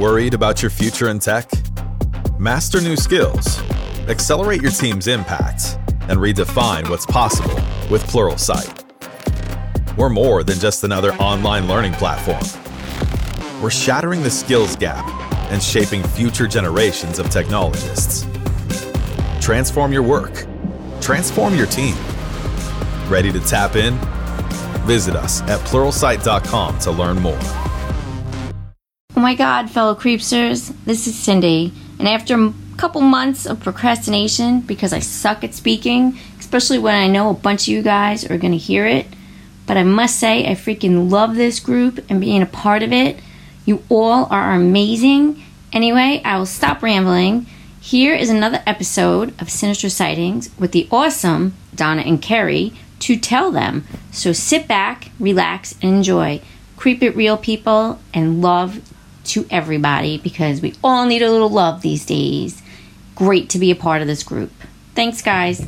Worried about your future in tech? Master new skills, accelerate your team's impact, and redefine what's possible with Pluralsight. We're more than just another online learning platform. We're shattering the skills gap and shaping future generations of technologists. Transform your work. Transform your team. Ready to tap in? Visit us at pluralsight.com to learn more. Oh my God, fellow creepsters, this is Cindy, and after a couple months of procrastination because I suck at speaking, especially when I know a bunch of you guys are going to hear it, but I must say I freaking love this group and being a part of it. You all are amazing. Anyway, I will stop rambling. Here is another episode of Sinister Sightings with the awesome Donna and Carrie to tell them. So sit back, relax, and enjoy. Creep it real, people, and love to everybody because we all need a little love these days. Great to be a part of this group. Thanks, guys.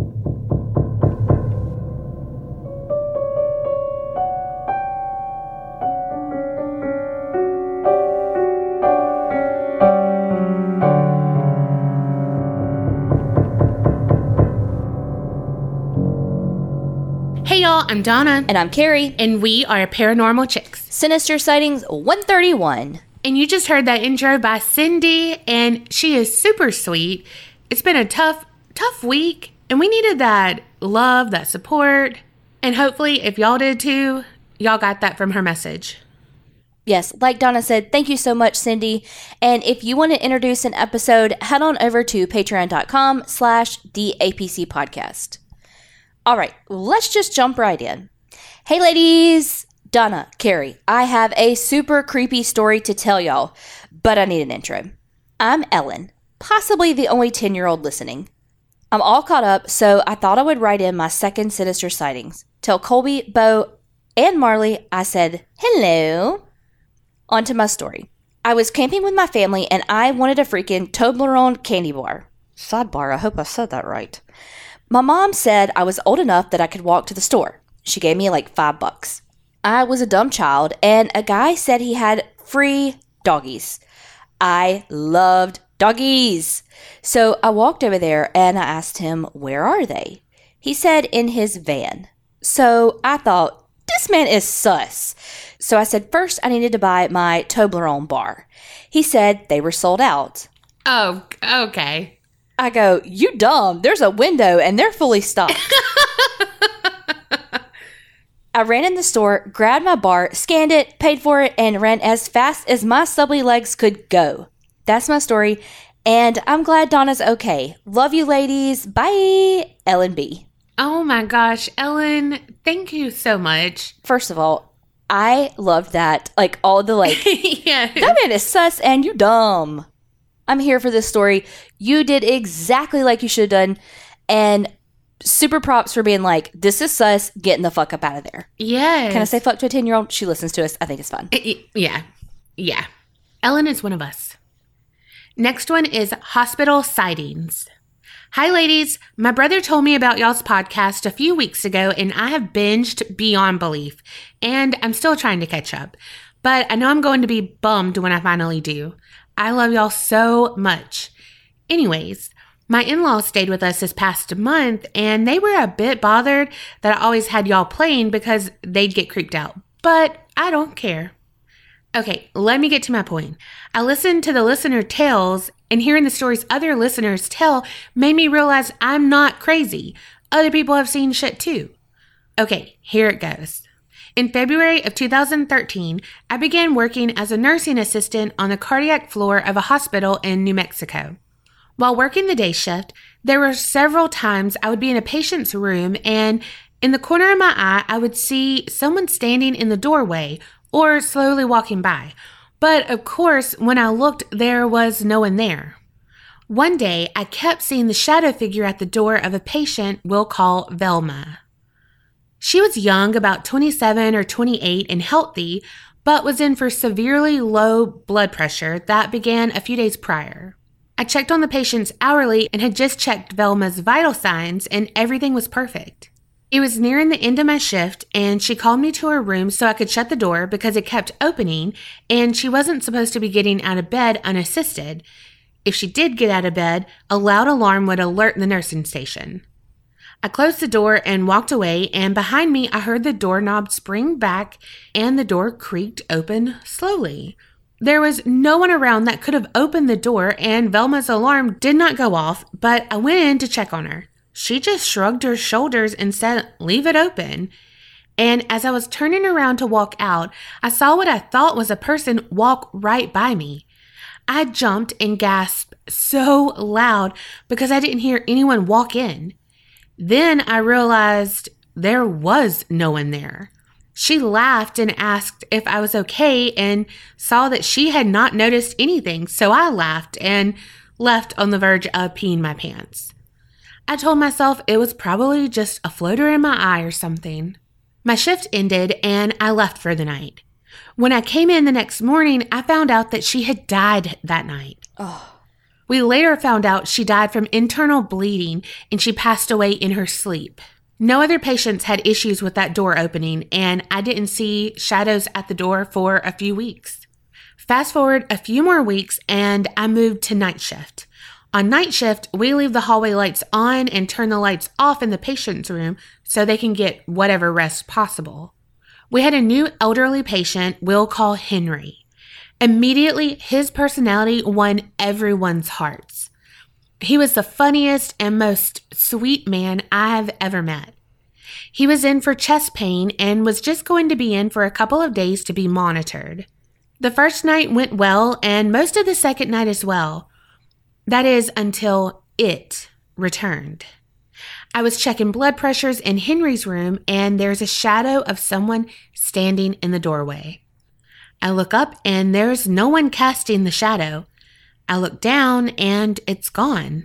Hey y'all, I'm Donna. And I'm Carrie. And we are Paranormal Chicks. Sinister Sightings 131. And you just heard that intro by Cindy, and she is super sweet. It's been a tough week, and we needed that love, that support. And hopefully, if y'all did too, y'all got that from her message. Yes, like Donna said, thank you so much, Cindy. And if you want to introduce an episode, head on over to patreon.com/the APC All right, let's just jump right in. Hey, ladies. Donna, Carrie, I have a super creepy story to tell y'all, but I need an intro. I'm Ellen, possibly the only 10-year-old listening. I'm all caught up, so I thought I would write in my second Sinister Sightings. Tell Colby, Bo, and Marley I said hello. On to my story. I was camping with my family, and I wanted a freaking Toblerone candy bar. Sidebar, I hope I said that right. My mom said I was old enough that I could walk to the store. She gave me like $5. I was a dumb child, and a guy said he had free doggies. I loved doggies. So I walked over there and I asked him, where are they? He said in his van. So I thought, this man is sus. So I said, first I needed to buy my Toblerone bar. He said they were sold out. Oh, okay. I go, you dumb. There's a window and they're fully stocked. I ran in the store, grabbed my bar, scanned it, paid for it, and ran as fast as my stubbly legs could go. That's my story, and I'm glad Donna's okay. Love you, ladies. Bye, Ellen B. Oh my gosh, Ellen, thank you so much. First of all, I loved that. Like, all the, yeah. That man is sus and you dumb. I'm here for this story. You did exactly like you should have done, and super props for being like, this is sus, getting the fuck up out of there. Yes. Can I say fuck to a 10-year-old? She listens to us. I think it's fun. Yeah. Ellen is one of us. Next one is Hospital Sightings. Hi, ladies. My brother told me about y'all's podcast a few weeks ago, and I have binged beyond belief, and I'm still trying to catch up. But I know I'm going to be bummed when I finally do. I love y'all so much. Anyways, my in-laws stayed with us this past month, and they were a bit bothered that I always had y'all playing because they'd get creeped out. But I don't care. Okay, let me get to my point. I listened to the listener tales, and hearing the stories other listeners tell made me realize I'm not crazy. Other people have seen shit too. Okay, here it goes. In February of 2013, I began working as a nursing assistant on the cardiac floor of a hospital in New Mexico. While working the day shift, there were several times I would be in a patient's room, and in the corner of my eye, I would see someone standing in the doorway or slowly walking by. But of course, when I looked, there was no one there. One day, I kept seeing the shadow figure at the door of a patient we'll call Velma. She was young, about 27 or 28 and healthy, but was in for severely low blood pressure that began a few days prior. I checked on the patients hourly and had just checked Velma's vital signs, and everything was perfect. It was nearing the end of my shift, and she called me to her room so I could shut the door because it kept opening, and she wasn't supposed to be getting out of bed unassisted. If she did get out of bed, a loud alarm would alert the nursing station. I closed the door and walked away, and behind me I heard the doorknob spring back and the door creaked open slowly. There was no one around that could have opened the door, and Velma's alarm did not go off, but I went in to check on her. She just shrugged her shoulders and said, "Leave it open." And as I was turning around to walk out, I saw what I thought was a person walk right by me. I jumped and gasped so loud because I didn't hear anyone walk in. Then I realized there was no one there. She laughed and asked if I was okay and saw that she had not noticed anything, so I laughed and left on the verge of peeing my pants. I told myself it was probably just a floater in my eye or something. My shift ended and I left for the night. When I came in the next morning, I found out that she had died that night. Oh. We later found out she died from internal bleeding and she passed away in her sleep. No other patients had issues with that door opening, and I didn't see shadows at the door for a few weeks. Fast forward a few more weeks and I moved to night shift. On night shift, we leave the hallway lights on and turn the lights off in the patient's room so they can get whatever rest possible. We had a new elderly patient we'll call Henry. Immediately, his personality won everyone's hearts. He was the funniest and most sweet man I've ever met. He was in for chest pain and was just going to be in for a couple of days to be monitored. The first night went well, and most of the second night as well. That is, until it returned. I was checking blood pressures in Henry's room, and there's a shadow of someone standing in the doorway. I look up, and there's no one casting the shadow. I look down, and it's gone.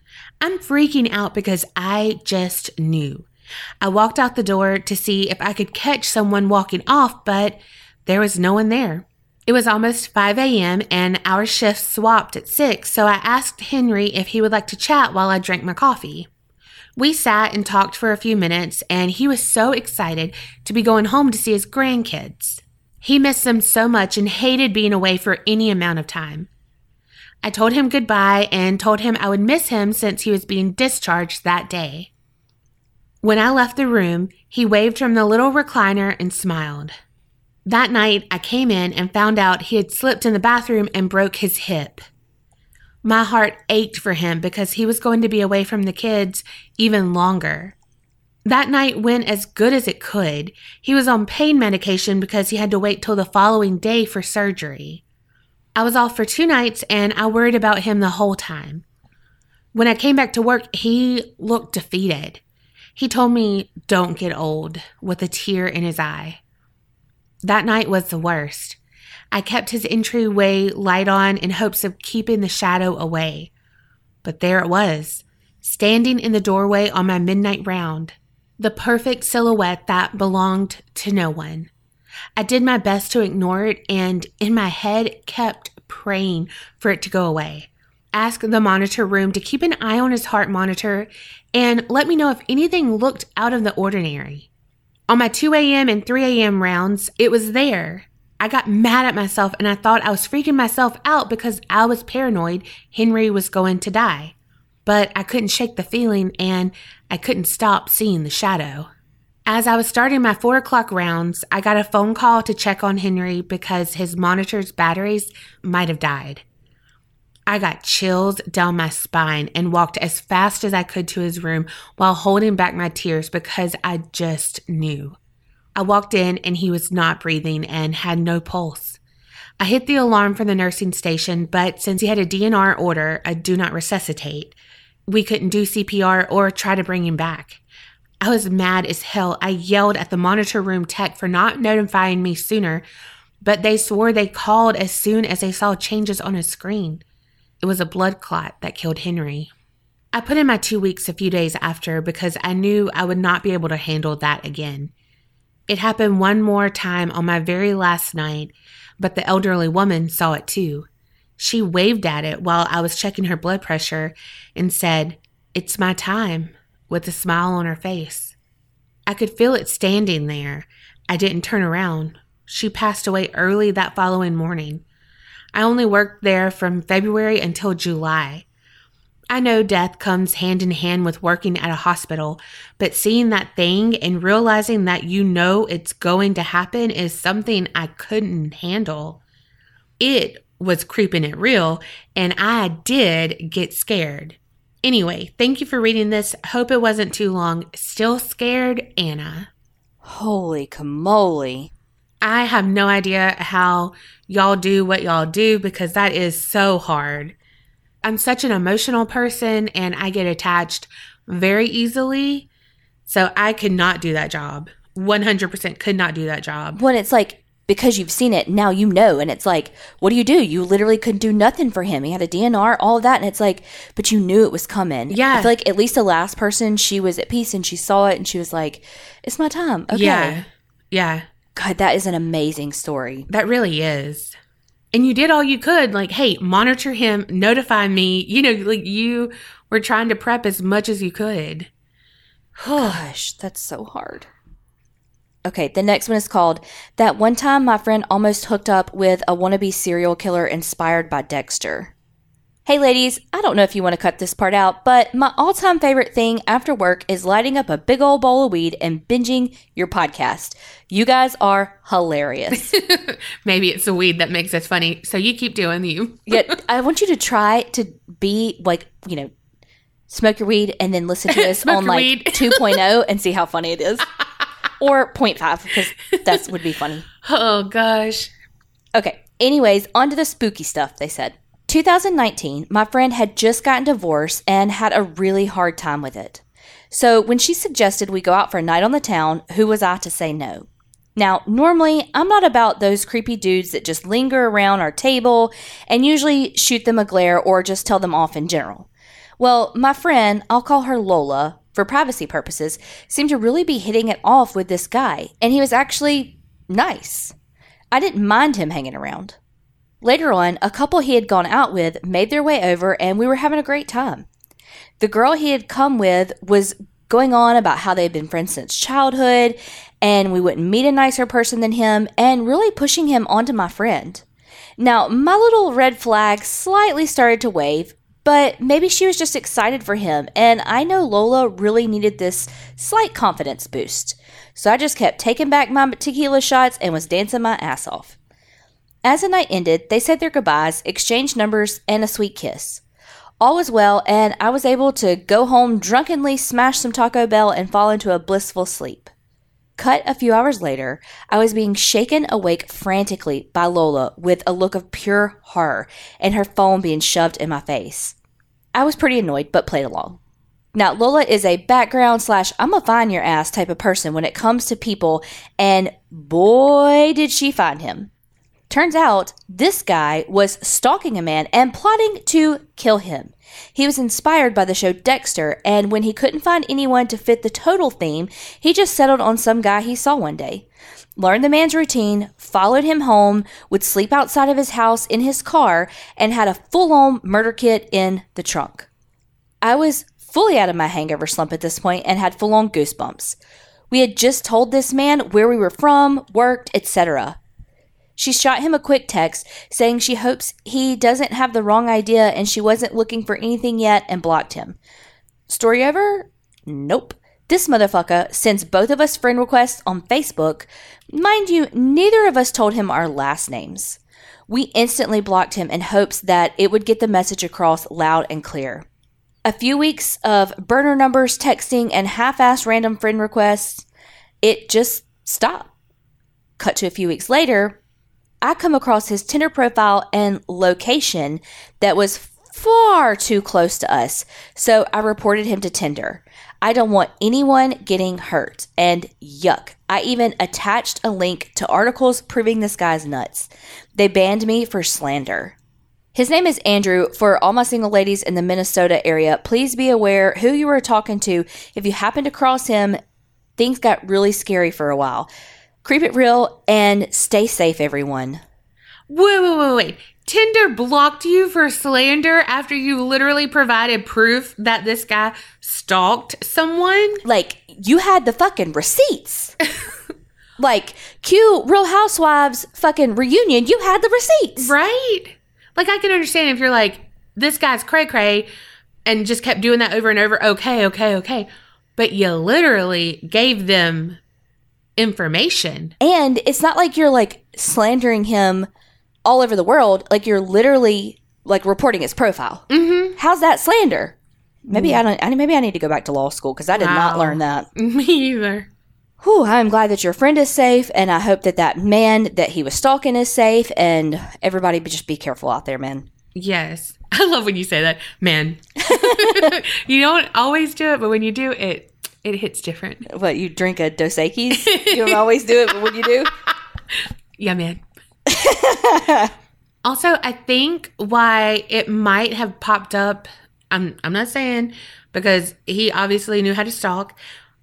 I'm freaking out because I just knew. I walked out the door to see if I could catch someone walking off, but there was no one there. It was almost 5 a.m. and our shift swapped at 6, so I asked Henry if he would like to chat while I drank my coffee. We sat and talked for a few minutes, and he was so excited to be going home to see his grandkids. He missed them so much and hated being away for any amount of time. I told him goodbye and told him I would miss him since he was being discharged that day. When I left the room, he waved from the little recliner and smiled. That night, I came in and found out he had slipped in the bathroom and broke his hip. My heart ached for him because he was going to be away from the kids even longer. That night went as good as it could. He was on pain medication because he had to wait till the following day for surgery. I was off for 2 nights and I worried about him the whole time. When I came back to work, he looked defeated. He told me, "Don't get old," with a tear in his eye. That night was the worst. I kept his entryway light on in hopes of keeping the shadow away. But there it was, standing in the doorway on my midnight round, the perfect silhouette that belonged to no one. I did my best to ignore it and in my head kept praying for it to go away. Asked the monitor room to keep an eye on his heart monitor and let me know if anything looked out of the ordinary. On my 2 a.m. and 3 a.m. rounds, it was there. I got mad at myself and I thought I was freaking myself out because I was paranoid Henry was going to die. But I couldn't shake the feeling and I couldn't stop seeing the shadow. As I was starting my 4 o'clock rounds, I got a phone call to check on Henry because his monitor's batteries might have died. I got chills down my spine and walked as fast as I could to his room while holding back my tears because I just knew. I walked in and he was not breathing and had no pulse. I hit the alarm for the nursing station, but since he had a DNR order, a do not resuscitate, we couldn't do CPR or try to bring him back. I was mad as hell. I yelled at the monitor room tech for not notifying me sooner, but they swore they called as soon as they saw changes on his screen. It was a blood clot that killed Henry. I put in my 2 weeks a few days after because I knew I would not be able to handle that again. It happened one more time on my very last night, but the elderly woman saw it too. She waved at it while I was checking her blood pressure and said, "It's my time," with a smile on her face. I could feel it standing there. I didn't turn around. She passed away early that following morning. I only worked there from February until July. I know death comes hand in hand with working at a hospital, but seeing that thing and realizing that you know it's going to happen is something I couldn't handle. It was creeping it real, and I did get scared. Anyway, thank you for reading this. Hope it wasn't too long. Still scared, Anna. Holy camole. I have no idea how y'all do what y'all do because that is so hard. I'm such an emotional person and I get attached very easily. So I could not do that job. 100% could not do that job. When it's like, because you've seen it, now you know. And it's like, what do? You literally couldn't do nothing for him. He had a DNR, all of that. And it's like, but you knew it was coming. Yeah. I feel like at least the last person, she was at peace and she saw it and she was like, it's my time. Okay. Yeah. Yeah. God, that is an amazing story. That really is. And you did all you could, like, hey, monitor him, notify me. You know, like you were trying to prep as much as you could. Gosh, that's so hard. Okay, the next one is called, That One Time My Friend Almost Hooked Up with a Wannabe Serial Killer Inspired by Dexter. Hey ladies, I don't know if you want to cut this part out, but my all-time favorite thing after work is lighting up a big old bowl of weed and binging your podcast. You guys are hilarious. Maybe it's the weed that makes us funny, so you keep doing you. Yet, I want you to try to be like, smoke your weed and then listen to us on like 2.0 and see how funny it is. Or 0.5, because that would be funny. Oh, gosh. Okay, anyways, on to the spooky stuff, they said. 2019, my friend had just gotten divorced and had a really hard time with it. So when she suggested we go out for a night on the town, who was I to say no? Now, normally, I'm not about those creepy dudes that just linger around our table and usually shoot them a glare or just tell them off in general. Well, my friend, I'll call her Lola, for privacy purposes, seemed to really be hitting it off with this guy, and he was actually nice. I didn't mind him hanging around. Later on, a couple he had gone out with made their way over and we were having a great time. The girl he had come with was going on about how they had been friends since childhood and we wouldn't meet a nicer person than him and really pushing him onto my friend. Now, my little red flag slightly started to wave, but maybe she was just excited for him and I know Lola really needed this slight confidence boost. So I just kept taking back my tequila shots and was dancing my ass off. As the night ended, they said their goodbyes, exchanged numbers, and a sweet kiss. All was well, and I was able to go home drunkenly, smash some Taco Bell, and fall into a blissful sleep. Cut a few hours later, I was being shaken awake frantically by Lola with a look of pure horror and her phone being shoved in my face. I was pretty annoyed, but played along. Now, Lola is a background / I'ma find your ass type of person when it comes to people, and boy, did she find him. Turns out, this guy was stalking a man and plotting to kill him. He was inspired by the show Dexter, and when he couldn't find anyone to fit the total theme, he just settled on some guy he saw one day. Learned the man's routine, followed him home, would sleep outside of his house in his car, and had a full-on murder kit in the trunk. I was fully out of my hangover slump at this point and had full-on goosebumps. We had just told this man where we were from, worked, etc. She shot him a quick text saying she hopes he doesn't have the wrong idea and she wasn't looking for anything yet and blocked him. Story over? Nope. This motherfucker sends both of us friend requests on Facebook. Mind you, neither of us told him our last names. We instantly blocked him in hopes that it would get the message across loud and clear. A few weeks of burner numbers, texting, and half-assed random friend requests, it just stopped. Cut to a few weeks later, I come across his Tinder profile and location that was far too close to us, so I reported him to Tinder. I don't want anyone getting hurt, and yuck. I even attached a link to articles proving this guy's nuts. They banned me for slander. His name is Andrew. For all my single ladies in the Minnesota area, please be aware who you are talking to. If you happen to cross him, things got really scary for a while. Creep it real and stay safe, everyone. Wait. Tinder blocked you for slander after you literally provided proof that this guy stalked someone? Like, you had the fucking receipts. Like, cue Real Housewives fucking reunion, you had the receipts. Right? Like, I can understand if you're like, this guy's cray-cray and just kept doing that over and over. Okay. But you literally gave them information. And it's not like you're like slandering him all over the world. Like, you're literally like reporting his profile. Mm-hmm. How's that slander? Maybe maybe I need to go back to law school because I did not learn that. Me either. Whew, I'm glad that your friend is safe, and I hope that that man that he was stalking is safe, and everybody just be careful out there, man. Yes. I love when you say that, man. You don't always do it, but when you do, it hits different. What, you drink a Dos Equis? You don't always do it, but when you do? Yeah, man. Also, I think why it might have popped up, I'm not saying, because he obviously knew how to stalk,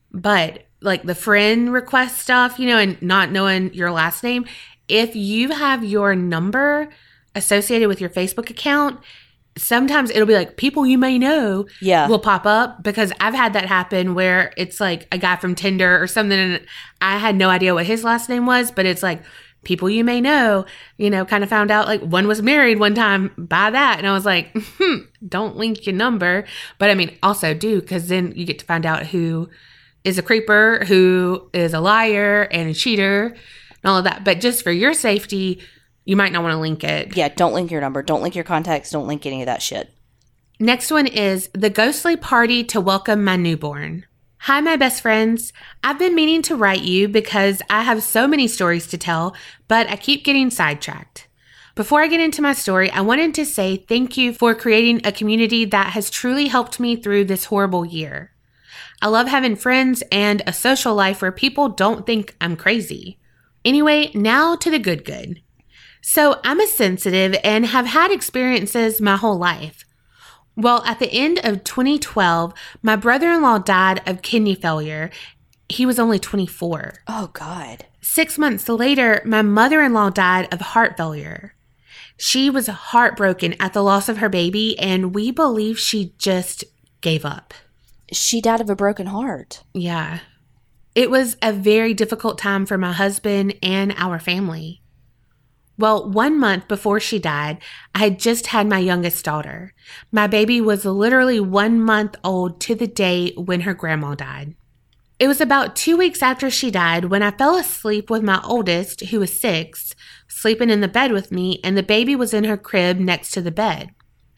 but like the friend request stuff, and not knowing your last name, if you have your number associated with your Facebook account, sometimes it'll be like people you may know will pop up, because I've had that happen where it's like a guy from Tinder or something and I had no idea what his last name was, but it's like people you may know, kind of found out like one was married one time by that. And I was like, don't link your number. But I mean, also do, because then you get to find out who is a creeper, who is a liar and a cheater and all of that. But just for your safety, you might not want to link it. Yeah, don't link your number. Don't link your contacts. Don't link any of that shit. Next one is the ghostly party to welcome my newborn. Hi, my best friends. I've been meaning to write you because I have so many stories to tell, but I keep getting sidetracked. Before I get into my story, I wanted to say thank you for creating a community that has truly helped me through this horrible year. I love having friends and a social life where people don't think I'm crazy. Anyway, now to the good. So I'm a sensitive and have had experiences my whole life. Well, at the end of 2012, my brother-in-law died of kidney failure. He was only 24. Oh, God. 6 months later, my mother-in-law died of heart failure. She was heartbroken at the loss of her baby, and we believe she just gave up. She died of a broken heart. Yeah. It was a very difficult time for my husband and our family. Well, 1 month before she died, I had just had my youngest daughter. My baby was literally 1 month old to the day when her grandma died. It was about 2 weeks after she died when I fell asleep with my oldest, who was 6, sleeping in the bed with me, and the baby was in her crib next to the bed.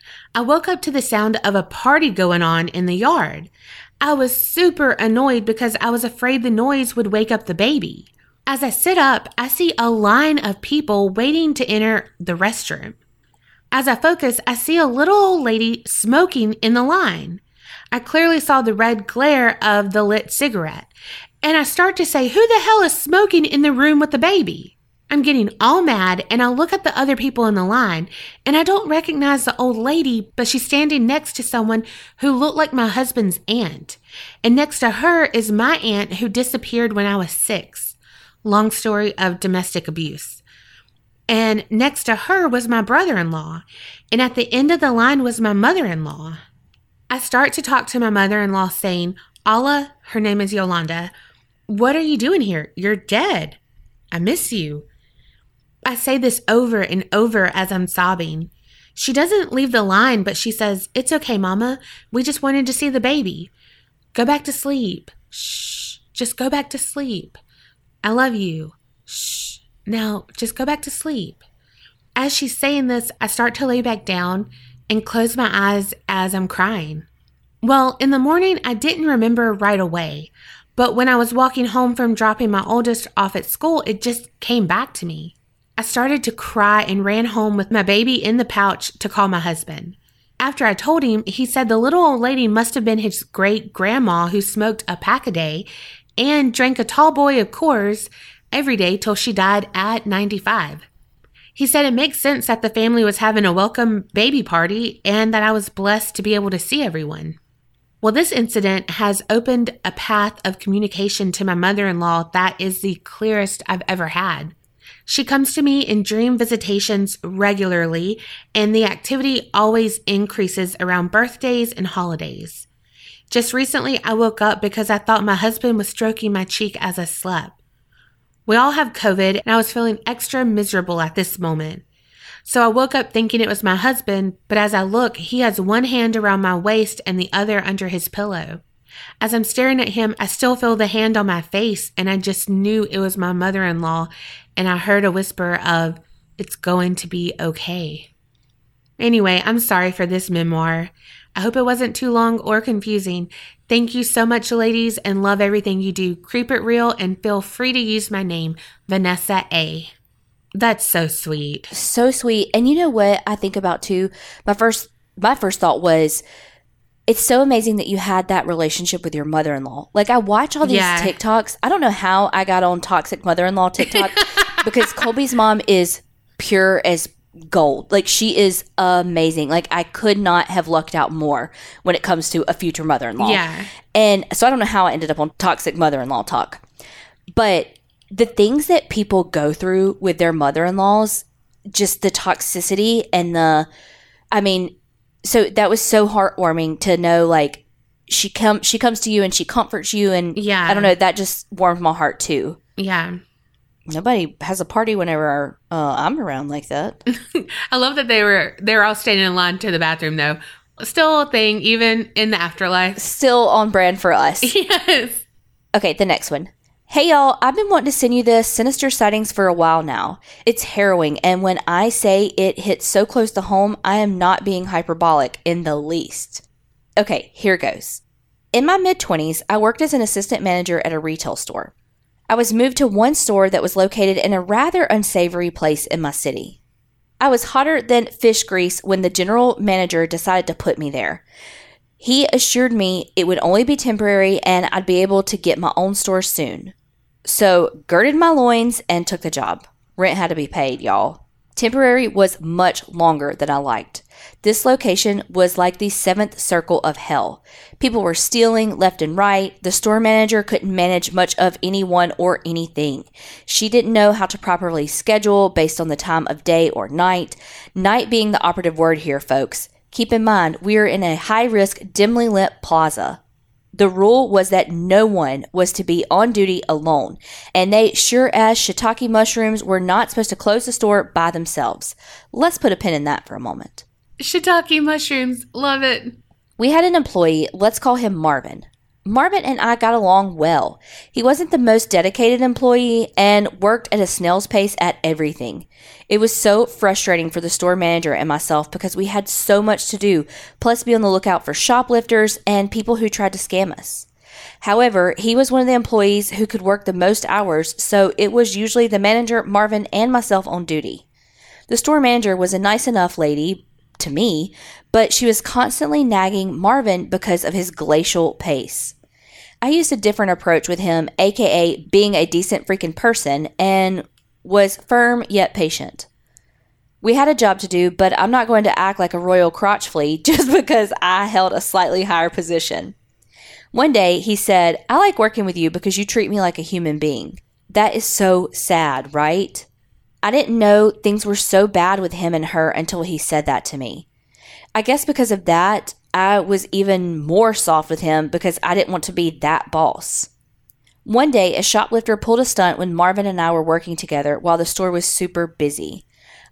I woke up to the sound of a party going on in the yard. I was super annoyed because I was afraid the noise would wake up the baby. As I sit up, I see a line of people waiting to enter the restroom. As I focus, I see a little old lady smoking in the line. I clearly saw the red glare of the lit cigarette, and I start to say, who the hell is smoking in the room with the baby? I'm getting all mad, and I look at the other people in the line, and I don't recognize the old lady, but she's standing next to someone who looked like my husband's aunt. And next to her is my aunt who disappeared when I was 6. Long story of domestic abuse. And next to her was my brother-in-law, and at the end of the line was my mother-in-law. I start to talk to my mother-in-law saying, Allah, her name is Yolanda, what are you doing here? You're dead. I miss you. I say this over and over as I'm sobbing. She doesn't leave the line, but she says, it's okay, Mama. We just wanted to see the baby. Go back to sleep. Shh. Just go back to sleep. I love you. Shh. Now, just go back to sleep. As she's saying this, I start to lay back down and close my eyes as I'm crying. Well, in the morning, I didn't remember right away, but when I was walking home from dropping my oldest off at school, it just came back to me. I started to cry and ran home with my baby in the pouch to call my husband. After I told him, he said the little old lady must have been his great-grandma who smoked a pack a day and drank a tall boy of Coors every day till she died at 95. He said it makes sense that the family was having a welcome baby party and that I was blessed to be able to see everyone. Well, this incident has opened a path of communication to my mother-in-law that is the clearest I've ever had. She comes to me in dream visitations regularly, and the activity always increases around birthdays and holidays. Just recently, I woke up because I thought my husband was stroking my cheek as I slept. We all have COVID, and I was feeling extra miserable at this moment. So I woke up thinking it was my husband, but as I look, he has one hand around my waist and the other under his pillow. As I'm staring at him, I still feel the hand on my face, and I just knew it was my mother-in-law, and I heard a whisper of, "It's going to be okay." Anyway, I'm sorry for this memoir. I hope it wasn't too long or confusing. Thank you so much, ladies, and love everything you do. Creep it real, and feel free to use my name, Vanessa A. That's so sweet. So sweet. And you know what I think about too? My first thought was, it's so amazing that you had that relationship with your mother-in-law. Like, I watch all these TikToks. I don't know how I got on toxic mother-in-law TikTok because Colby's mom is pure as gold. Like, she is amazing. Like, I could not have lucked out more when it comes to a future mother-in-law. Yeah. And so I don't know how I ended up on toxic mother-in-law talk. But the things that people go through with their mother-in-laws, just the toxicity and so that was so heartwarming to know, like, she comes to you and she comforts you, and I don't know, that just warmed my heart too. Yeah. Nobody has a party whenever I'm around like that. I love that they were all standing in line to the bathroom though. Still a thing, even in the afterlife. Still on brand for us. Yes. Okay, the next one. Hey y'all, I've been wanting to send you this sinister sightings for a while now. It's harrowing, and when I say it hits so close to home, I am not being hyperbolic in the least. Okay, here goes. In my mid-20s, I worked as an assistant manager at a retail store. I was moved to one store that was located in a rather unsavory place in my city. I was hotter than fish grease when the general manager decided to put me there. He assured me it would only be temporary and I'd be able to get my own store soon. So, girded my loins and took the job. Rent had to be paid, y'all. Temporary was much longer than I liked. This location was like the seventh circle of hell. People were stealing left and right. The store manager couldn't manage much of anyone or anything. She didn't know how to properly schedule based on the time of day or night. Night being the operative word here, folks. Keep in mind, we are in a high-risk, dimly lit plaza. The rule was that no one was to be on duty alone, and they sure as shiitake mushrooms were not supposed to close the store by themselves. Let's put a pin in that for a moment. Shiitake mushrooms. Love it. We had an employee, let's call him Marvin. Marvin and I got along well. He wasn't the most dedicated employee and worked at a snail's pace at everything. It was so frustrating for the store manager and myself because we had so much to do, plus be on the lookout for shoplifters and people who tried to scam us. However, he was one of the employees who could work the most hours, so it was usually the manager, Marvin, and myself on duty. The store manager was a nice enough lady, to me, but she was constantly nagging Marvin because of his glacial pace. I used a different approach with him, aka being a decent freaking person, and was firm yet patient. We had a job to do, but I'm not going to act like a royal crotch flea just because I held a slightly higher position. One day, he said, "I like working with you because you treat me like a human being." That is so sad, right? I didn't know things were so bad with him and her until he said that to me. I guess because of that, I was even more soft with him because I didn't want to be that boss. One day, a shoplifter pulled a stunt when Marvin and I were working together while the store was super busy.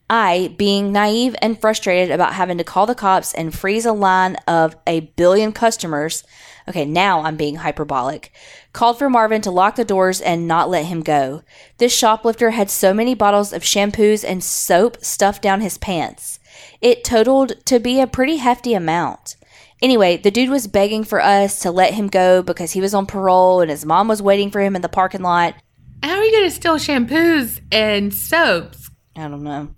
I, being naive and frustrated about having to call the cops and freeze a line of 1 billion customers, okay, now I'm being hyperbolic, called for Marvin to lock the doors and not let him go. This shoplifter had so many bottles of shampoos and soap stuffed down his pants. It totaled to be a pretty hefty amount. Anyway, the dude was begging for us to let him go because he was on parole and his mom was waiting for him in the parking lot. How are you going to steal shampoos and soaps? I don't know.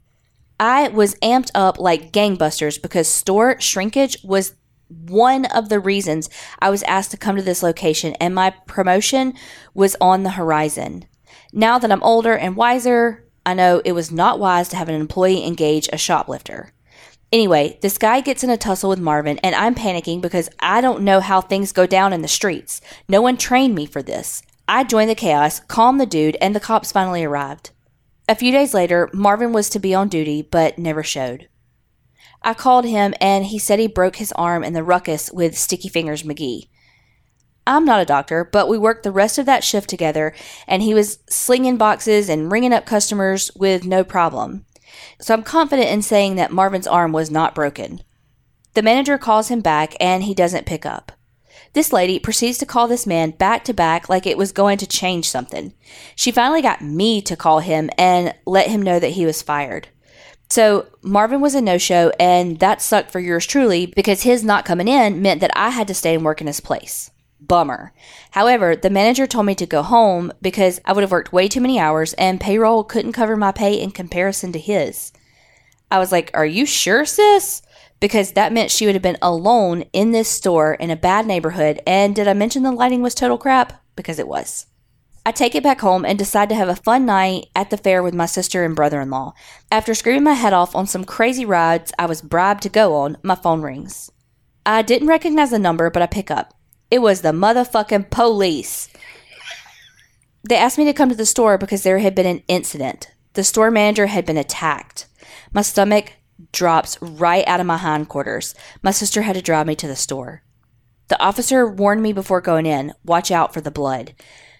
I was amped up like gangbusters because store shrinkage was one of the reasons I was asked to come to this location, and my promotion was on the horizon. Now that I'm older and wiser, I know it was not wise to have an employee engage a shoplifter. Anyway, this guy gets in a tussle with Marvin, and I'm panicking because I don't know how things go down in the streets. No one trained me for this. I joined the chaos, calmed the dude, and the cops finally arrived. A few days later, Marvin was to be on duty, but never showed. I called him, and he said he broke his arm in the ruckus with Sticky Fingers McGee. I'm not a doctor, but we worked the rest of that shift together, and he was slinging boxes and ringing up customers with no problem. So I'm confident in saying that Marvin's arm was not broken. The manager calls him back, and he doesn't pick up. This lady proceeds to call this man back to back like it was going to change something. She finally got me to call him and let him know that he was fired. So Marvin was a no-show, and that sucked for yours truly because his not coming in meant that I had to stay and work in his place. Bummer. However, the manager told me to go home because I would have worked way too many hours and payroll couldn't cover my pay in comparison to his. I was like, "Are you sure, sis?" Because that meant she would have been alone in this store in a bad neighborhood. And did I mention the lighting was total crap? Because it was. I take it back home and decide to have a fun night at the fair with my sister and brother-in-law. After screaming my head off on some crazy rides I was bribed to go on, my phone rings. I didn't recognize the number, but I pick up. It was the motherfucking police. They asked me to come to the store because there had been an incident. The store manager had been attacked. My stomach drops right out of my hindquarters. My sister had to drive me to the store. The officer warned me before going in, watch out for the blood.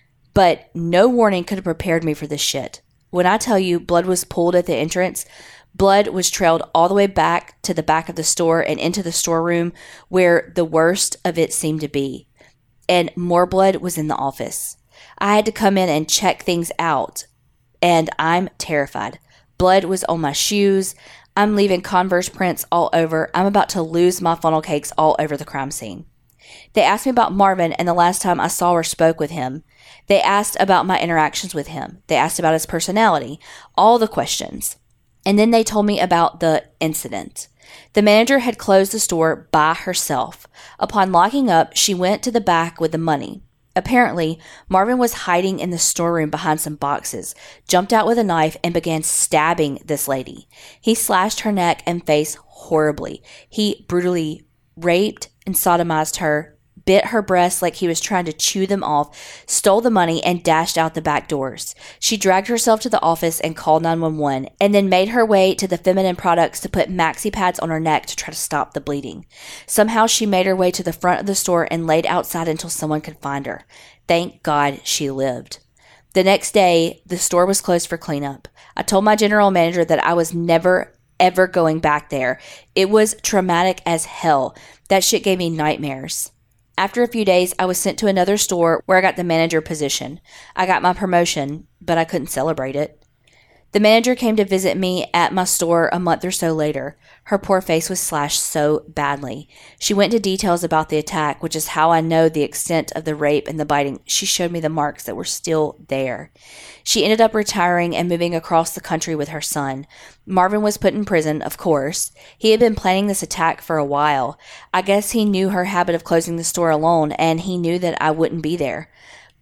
But no warning could have prepared me for this shit. When I tell you blood was pulled at the entrance, blood was trailed all the way back to the back of the store and into the storeroom where the worst of it seemed to be. And more blood was in the office. I had to come in and check things out. And I'm terrified. Blood was on my shoes. I'm leaving Converse prints all over. I'm about to lose my funnel cakes all over the crime scene. They asked me about Marvin and the last time I saw or spoke with him. They asked about my interactions with him. They asked about his personality. All the questions. And then they told me about the incident. The manager had closed the store by herself. Upon locking up, she went to the back with the money. Apparently, Marvin was hiding in the storeroom behind some boxes, jumped out with a knife, and began stabbing this lady. He slashed her neck and face horribly. He brutally raped and sodomized her, bit her breasts like he was trying to chew them off, stole the money, and dashed out the back doors. She dragged herself to the office and called 911, and then made her way to the feminine products to put maxi pads on her neck to try to stop the bleeding. Somehow she made her way to the front of the store and laid outside until someone could find her. Thank God she lived. The next day, the store was closed for cleanup. I told my general manager that I was never ever going back there. It was traumatic as hell. That shit gave me nightmares. After a few days, I was sent to another store where I got the manager position. I got my promotion, but I couldn't celebrate it. The manager came to visit me at my store a month or so later. Her poor face was slashed so badly. She went into details about the attack, which is how I know the extent of the rape and the biting. She showed me the marks that were still there. She ended up retiring and moving across the country with her son. Marvin was put in prison, of course. He had been planning this attack for a while. I guess he knew her habit of closing the store alone, and he knew that I wouldn't be there.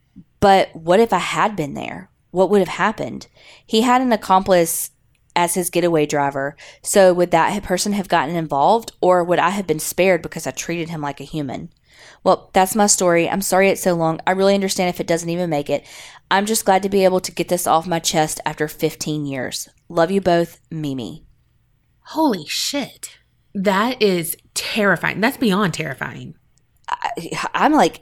But what if I had been there? What would have happened? He had an accomplice as his getaway driver, so would that person have gotten involved, or would I have been spared because I treated him like a human? Well, that's my story. I'm sorry it's so long. I really understand if it doesn't even make it. I'm just glad to be able to get this off my chest after 15 years. Love you both, Mimi. Holy shit. That is terrifying. That's beyond terrifying. I'm like...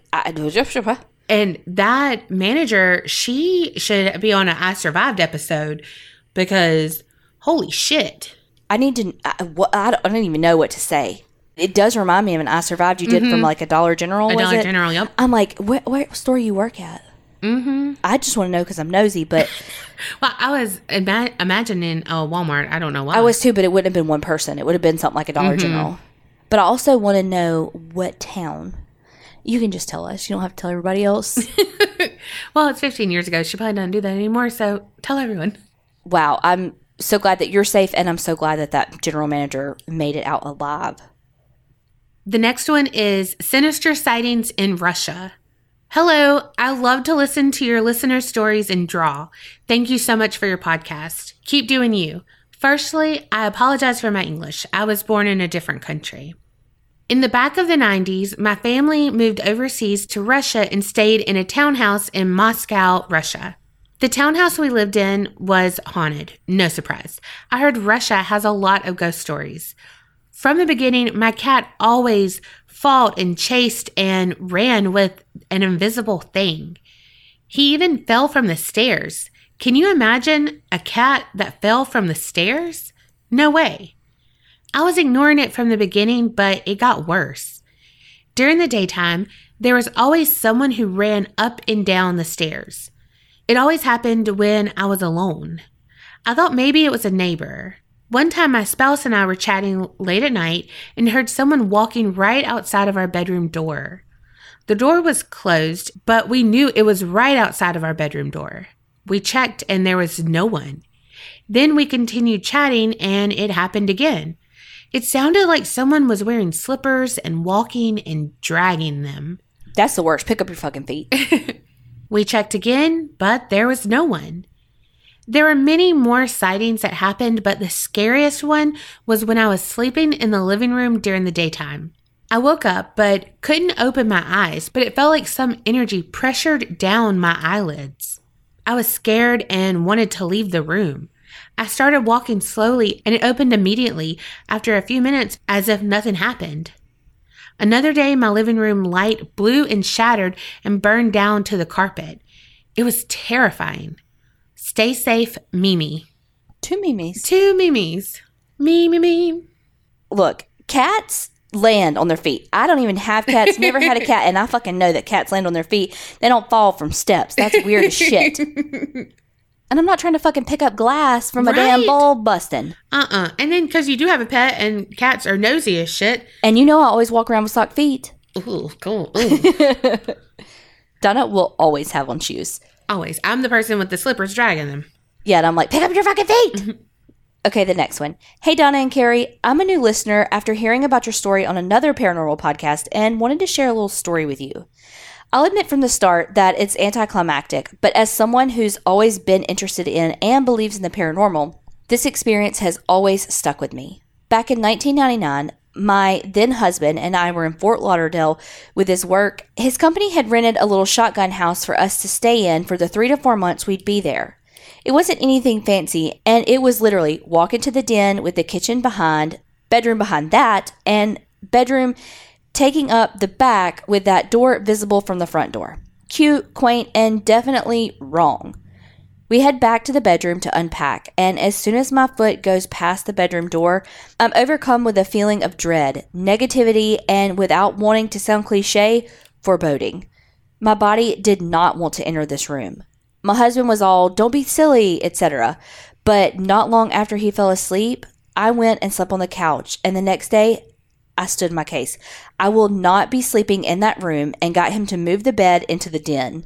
And that manager, she should be on an I Survived episode because holy shit. I need to, I don't even know what to say. It does remind me of an I Survived you did from like a Dollar General, was it? Dollar General, yep. I'm like, what store you work at? Mm-hmm. I just want to know because I'm nosy, but. Well, I was imagining Walmart. I don't know why. I was too, but it wouldn't have been one person. It would have been something like a Dollar General. But I also want to know what town. You can just tell us. You don't have to tell everybody else. Well, it's 15 years ago. She probably doesn't do that anymore, so tell everyone. Wow. I'm so glad that you're safe, and I'm so glad that that general manager made it out alive. The next one is Sinister Sightings in Russia. Hello. I love to listen to your listener stories and draw. Thank you so much for your podcast. Keep doing you. Firstly, I apologize for my English. I was born in a different country. In the back of the 90s, my family moved overseas to Russia and stayed in a townhouse in Moscow, Russia. The townhouse we lived in was haunted. No surprise. I heard Russia has a lot of ghost stories. From the beginning, my cat always fought and chased and ran with an invisible thing. He even fell from the stairs. Can you imagine a cat that fell from the stairs? No way. I was ignoring it from the beginning, but it got worse. During the daytime, there was always someone who ran up and down the stairs. It always happened when I was alone. I thought maybe it was a neighbor. One time my spouse and I were chatting late at night and heard someone walking right outside of our bedroom door. The door was closed, but we knew it was right outside of our bedroom door. We checked and there was no one. Then we continued chatting and it happened again. It sounded like someone was wearing slippers and walking and dragging them. That's the worst. Pick up your fucking feet. We checked again, but there was no one. There were many more sightings that happened, but the scariest one was when I was sleeping in the living room during the daytime. I woke up, but couldn't open my eyes, but it felt like some energy pressured down my eyelids. I was scared and wanted to leave the room. I started walking slowly, and it opened immediately after a few minutes as if nothing happened. Another day, my living room light blew and shattered and burned down to the carpet. It was terrifying. Stay safe, Mimi. Two Mimis. Two Mimis. Me. Look, cats land on their feet. I don't even have cats, never had a cat, and I fucking know that cats land on their feet. They don't fall from steps. That's weird as shit. And I'm not trying to fucking pick up glass from a damn bulb busting. And then because you do have a pet and cats are nosy as shit. And you know I always walk around with sock feet. Ooh, cool. Donna will always have on shoes. Always. I'm the person with the slippers dragging them. Yeah, and I'm like, pick up your fucking feet. Okay, the next one. Hey, Donna and Carrie. I'm a new listener after hearing about your story on another paranormal podcast and wanted to share a little story with you. I'll admit from the start that it's anticlimactic, but as someone who's always been interested in and believes in the paranormal, this experience has always stuck with me. Back in 1999, my then husband and I were in Fort Lauderdale with his work. His company had rented a little shotgun house for us to stay in for the 3 to 4 months we'd be there. It wasn't anything fancy, and it was literally walk into the den with the kitchen behind, bedroom behind that, and bedroom taking up the back with that door visible from the front door. Cute, quaint, and definitely wrong. We head back to the bedroom to unpack, and as soon as my foot goes past the bedroom door, I'm overcome with a feeling of dread, negativity, and without wanting to sound cliche, foreboding. My body did not want to enter this room. My husband was all, don't be silly, etc. But not long after he fell asleep, I went and slept on the couch, and the next day, I stood my case. I will not be sleeping in that room and got him to move the bed into the den.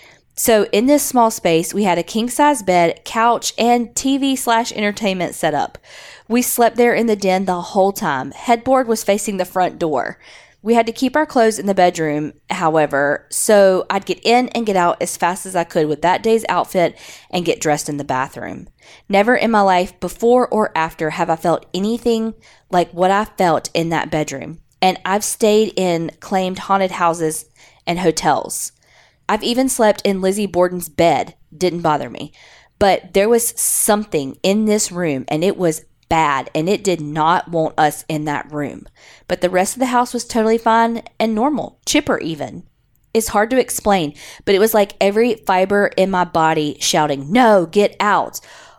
So in this small space, we had a king-size bed, couch, and TV/entertainment set up. We slept there in the den the whole time. Headboard was facing the front door. We had to keep our clothes in the bedroom, however, so I'd get in and get out as fast as I could with that day's outfit and get dressed in the bathroom. Never in my life, before or after, have I felt anything like what I felt in that bedroom. And I've stayed in claimed haunted houses and hotels. I've even slept in Lizzie Borden's bed. Didn't bother me. But there was something in this room, and it was bad, and it did not want us in that room. But the rest of the house was totally fine and normal, chipper even. It's hard to explain, but it was like every fiber in my body shouting, no, get out,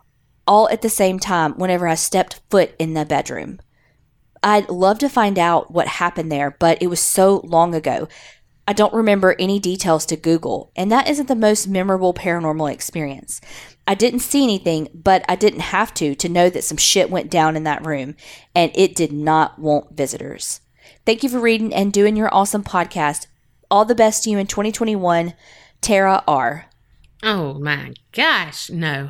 all at the same time whenever I stepped foot in the bedroom. I'd love to find out what happened there, but it was so long ago. I don't remember any details to Google, and that isn't the most memorable paranormal experience. I didn't see anything, but I didn't have to know that some shit went down in that room, and it did not want visitors. Thank you for reading and doing your awesome podcast. All the best to you in 2021, Tara R. Oh my gosh, no.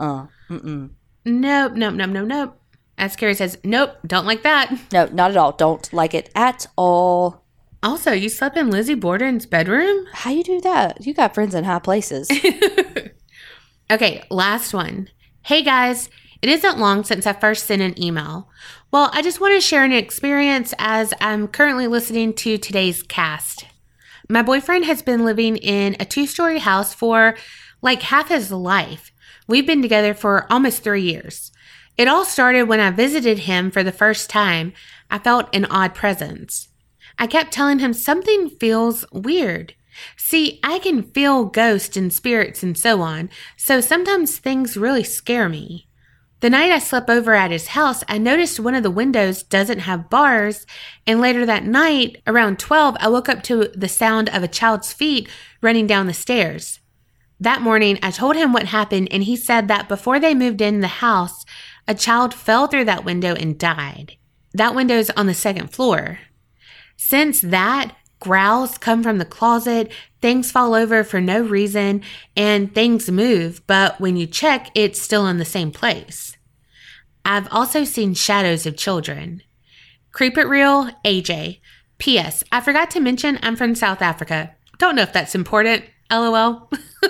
Nope. As Carrie says, nope, don't like that. No, not at all. Don't like it at all. Also, you slept in Lizzie Borden's bedroom? How you do that? You got friends in high places. Okay, last one. Hey guys, it isn't long since I first sent an email. Well, I just want to share an experience as I'm currently listening to today's cast. My boyfriend has been living in a 2-story house for like half his life. We've been together for almost 3 years. It all started when I visited him for the first time. I felt an odd presence. I kept telling him something feels weird. See, I can feel ghosts and spirits and so on, so sometimes things really scare me. The night I slept over at his house, I noticed one of the windows doesn't have bars, and later that night, around 12, I woke up to the sound of a child's feet running down the stairs. That morning, I told him what happened, and he said that before they moved in the house, a child fell through that window and died. That window's on the 2nd floor. Since that, growls come from the closet, things fall over for no reason, and things move, but when you check, it's still in the same place. I've also seen shadows of children. Creep It Real, AJ. P.S. I forgot to mention I'm from South Africa. Don't know if that's important. LOL.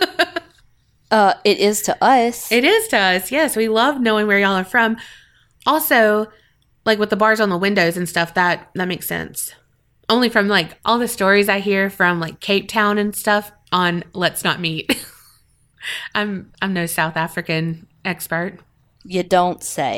It is to us. It is to us. Yes, we love knowing where y'all are from. Also, like with the bars on the windows and stuff, that makes sense. Only from like all the stories I hear from like Cape Town and stuff on Let's Not Meet. I'm no South African expert. You don't say.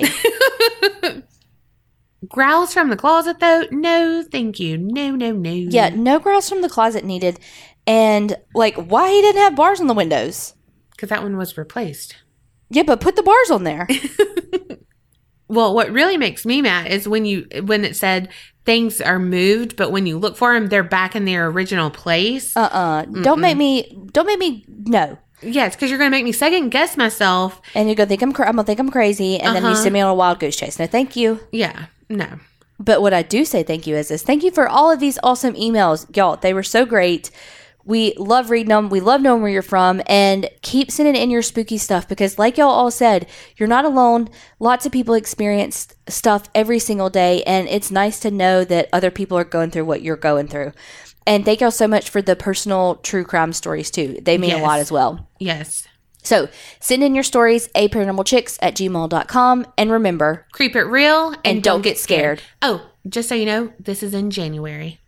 Growls from the closet though? No, thank you. No. Yeah, no growls from the closet needed. And like, why he didn't have bars on the windows? Because that one was replaced. Yeah, but put the bars on there. Well, what really makes me mad is when it said things are moved, but when you look for them, they're back in their original place. Don't make me, no. Yes, because you're going to make me second guess myself. And you're going to think I'm going to think I'm crazy, and then you send me on a wild goose chase. No, thank you. Yeah, no. But what I do say thank you is this. Thank you for all of these awesome emails. Y'all, they were so great. We love reading them. We love knowing where you're from. And keep sending in your spooky stuff because like y'all all said, you're not alone. Lots of people experience stuff every single day. And it's nice to know that other people are going through what you're going through. And thank y'all so much for the personal true crime stories too. They mean a lot as well. Yes. So send in your stories, aparanormalchicks@gmail.com. And remember, Creep It Real and don't get scared. Oh, just so you know, this is in January.